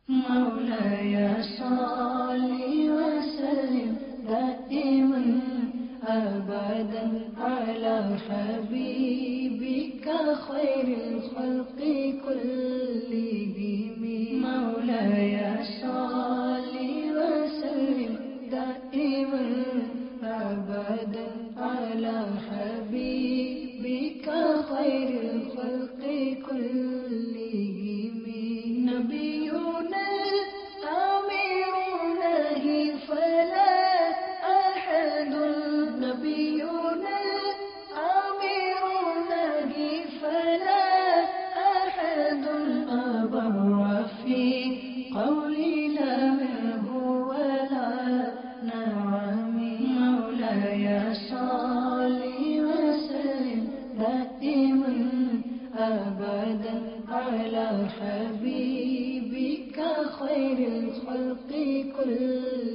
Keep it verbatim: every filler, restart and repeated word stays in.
مولاي صل وسلم دائما أبدا على حبيبك خير الخلق كلهم. مولاي صل وسلم دائما أبدا على حبيبك خير الخلق كلهم. نبينا الأمير نهي فلا أحد. نبينا الأمير نهي فلا أحد أبر في قولنا منه ولا نعم. مولاي صل وسلم دائما أبدا على حبيبك خير الخلق كلهم.